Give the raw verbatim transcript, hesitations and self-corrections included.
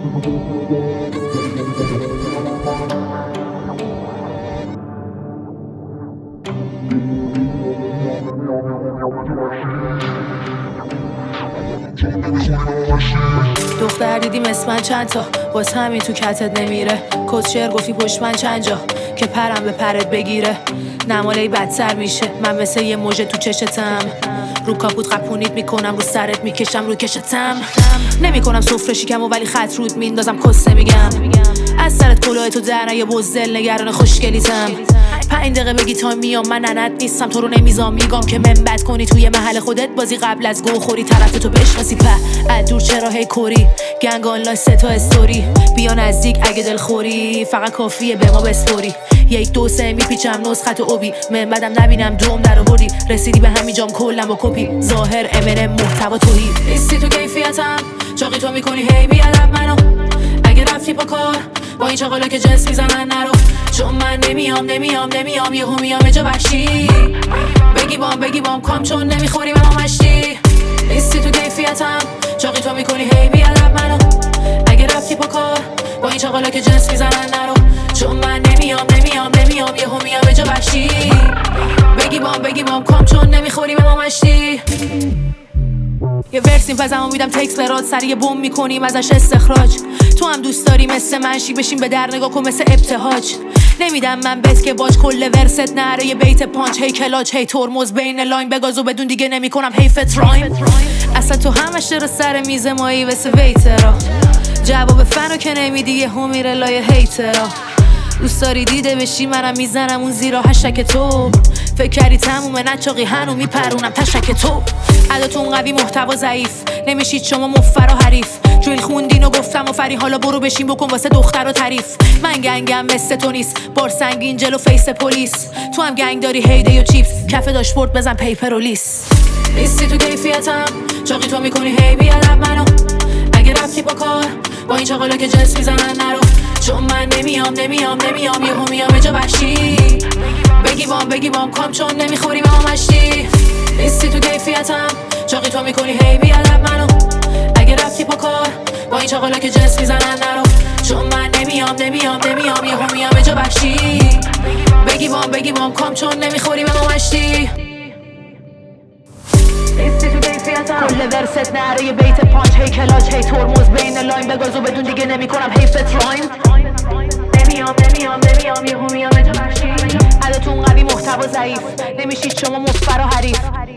دختر دیدیم اسمن چند تا باز همین تو کتت نمیره. کس شعر گفتی پشت من چند جا که پرم به پرت بگیره. نمالی بدتر میشه من مثل یه موجه تو چشتم. رو کاپوت قپونیت میکنم رو سرت میکشم رو کشتم. نمیکنم سفره شکم و ولی خط رود میندازم کس نمیگم. از سرت کلاه تو در نه یه بزدل نگران خوشگلیتم. پنج دقیقه بگی تا میام من ننت نیستم تو رو نمیزام میگم که من بد کنی توی محل خودت بازی قبل از گو خوری طرف تو بشناسی په از دور چرا هی کوری گنگ آنلاین سه تا استوری بیا نزدیک اگه دل خوری فقط کافیه به ما بسپوری. یک دو سه میپیچم نسخت اوبی من بدم نبینم دوم در آوردی رسیدی به همین جام کلم با کپی ظاهر ام ان ام محتوا توهی نیستی تو کیفیتم چاقی تو میکنی هی بیادب منو اگه رفتی با کار با این چاقالا که جنس میزنن نرو چون من نمیام نمیام نمیام یهو میام جا بخشی بگی بام بگی بام کام چون نمیخوری به ما مشتی نیستی تو کیفیتم چاقی تو میکنی هی بیادب منو اگه رفتی با کار با این چاقالا که جنس میزنن نرو چون من نمیام نمیام نمیام یهو میام جا بخشی بگی بام بگی بام کام چون نمیخوری به ما مشتی. یه ورسیم پزمو میدم تکس برات سر یه بوم میکنیم ازش استخراج. تو هم دوست داری مثل منشی بشین به در نگاه کن مثل ابتهاج. نمیدم من بس که باج کل ورست نره یه بیت پانچ هی کلاج هی ترمز بین لاین بگازو بدون دیگه نمیکنم هی فترایم. اصلا تو همش در سر میز مایی واسه ویترا جواب فنو که نمیدی یه هم میره لای هیترا. دوست داری دیده بشی منم میزنم اون زیرا هشتک تو فکر کردی تمومه نچاقی هنو میپرونم تشک تو عداتون قوی محتوا ضعیف نمیشید شما مفر و حریف جویل خوندین و گفتم و فری حالا برو بشین بکن واسه دختر و تعریف. من گنگم مثل تو نیست بار سنگین جلو فیس پلیس تو هم گنگ داری هیده و چیپس کف داشبورد بزن پیپر و لیس نیستی تو کیفیتم چاقی تو میکنی هی بیادب منو اگه رفتی با کار با این چاقالا که جنس میزنن نرو چون من نمیام نمیام نمیام یهو میام جا بخشی بگی بام بگی بام کام چون نمیخوری به ما مشتی نیستی تو کیفیتم چاقی تو میکنی هی بیادب منو اگه رفتی با کار با این چاقالا که جنس میزنن نرو چون من نمیام نمیام نمیام یهو میام جا بخشی بگی بام بگی بام کام چون نمیخوری به ما مشتی. کل ورست نره یه بیت پانچ هی کلاج هی ترمز بین لاین بگازو بدون دیگه نمیکنم هی فترایم. نمیام نمیام نمیام یهو میام جا بخشی عداتون قوی محتوا ضعیف نمیشید شما مفر و حریف